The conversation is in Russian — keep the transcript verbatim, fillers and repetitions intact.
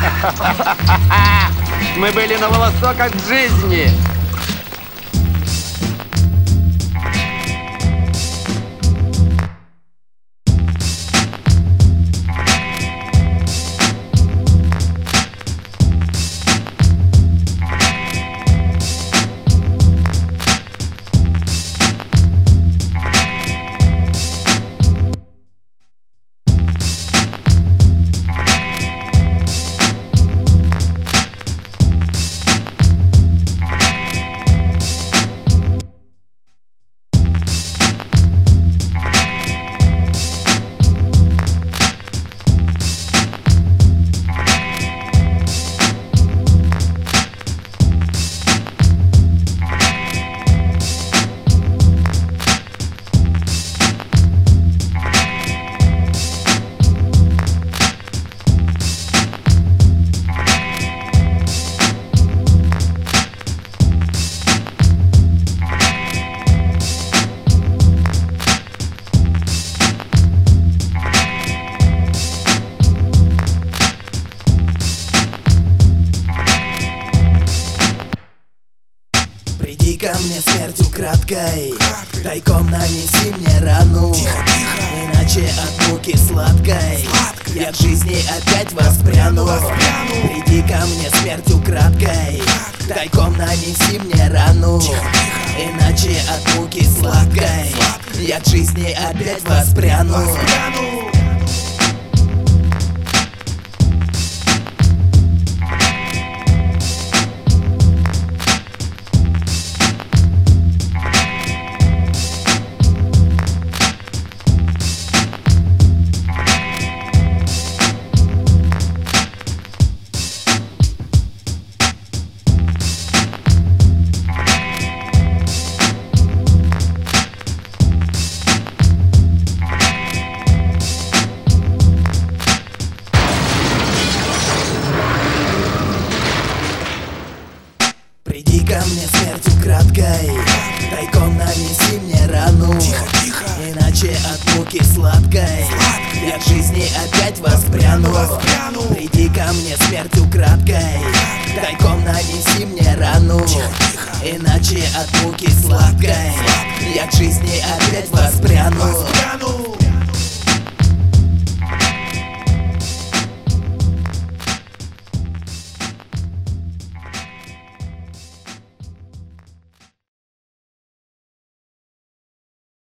Мы были на волосок от жизни. Приди ко мне смертью краткой, тайком нанеси мне рану. Тихо, тихо. Иначе от муки сладкой я к жизни опять воспряну. Приди ко мне смертью краткой, тайком нанеси мне рану. Иначе от муки сладкой я к жизни опять воспряну. Приди ко мне смертью краткой, тайком нанеси мне рану. Тихо, тихо. Иначе от муки сладкой я к жизни опять воспряну. Приди ко мне смертью краткой, тайком нанеси мне рану. Иначе от муки сладкой я к жизни опять воспряну.